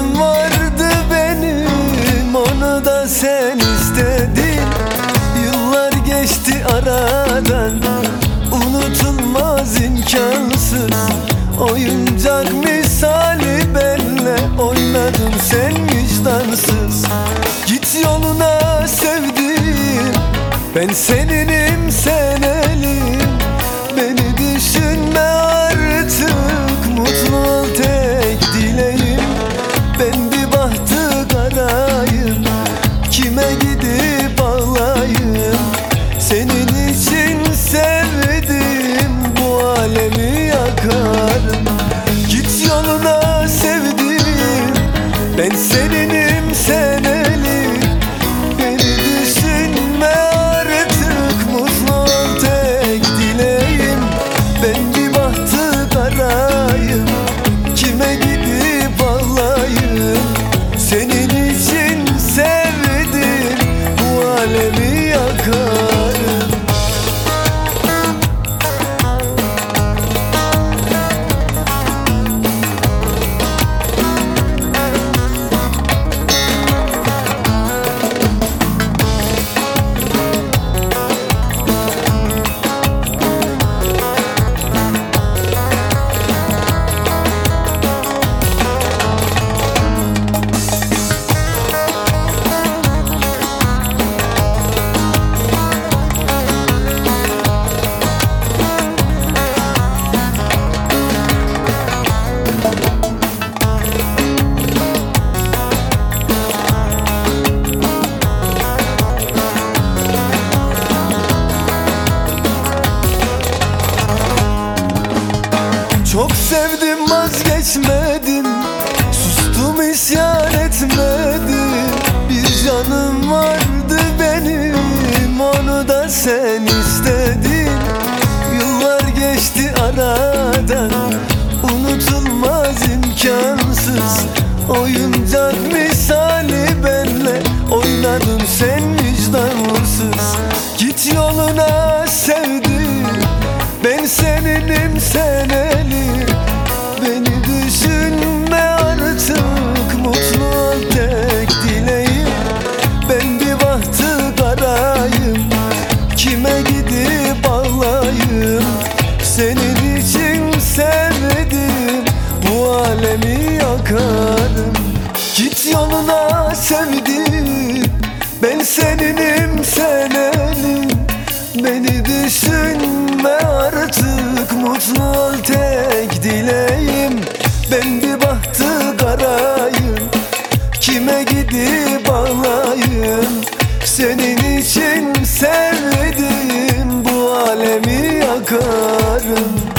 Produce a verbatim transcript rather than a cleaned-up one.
canım vardı benim, onu da sen istedin. Yıllar geçti aradan, unutulmaz imkansız. Oyuncak misali benle oynadın sen vicdansız. Git yoluna sevdiğim, ben seninim sen elim. Beni düşünme artık, mutlu ol tek dileğim. Ben bir bahtı karayım, kime gidip ağlayayım? Senin için sevdim, bu alemi yakarım. Git yoluna sevdiğim, ben seninim sen elim. Beni düşünme artık, mutlu ol tek dileğim. Ben bir bahtı karayım, kime gidip ağlayayım? Senin için sevdim, bu alemi yakarım. Çok sevdim vazgeçmedim, sustum isyan etmedim. Bir canım vardı benim, onu da sen istedin. Yıllar geçti aradan, unutulmaz imkansız. Oyuncak misali benle oynadın sen vicdansız. Git yoluna sevdim, ben seninim sen elim. Beni düşünme artık, mutlu ol tek dileğim. Ben bir bahtı karayım, kime gidip ağlayayım? Senin için sevdim, bu alemi yakarım. Git yoluna sevdim, ben seninim sen elim. Beni düşünme artık, mutlu ol tek dileğim. Ben bir bahtı karayım, kime gidip ağlayayım? Senin için sevdim, bu alemi yakarım.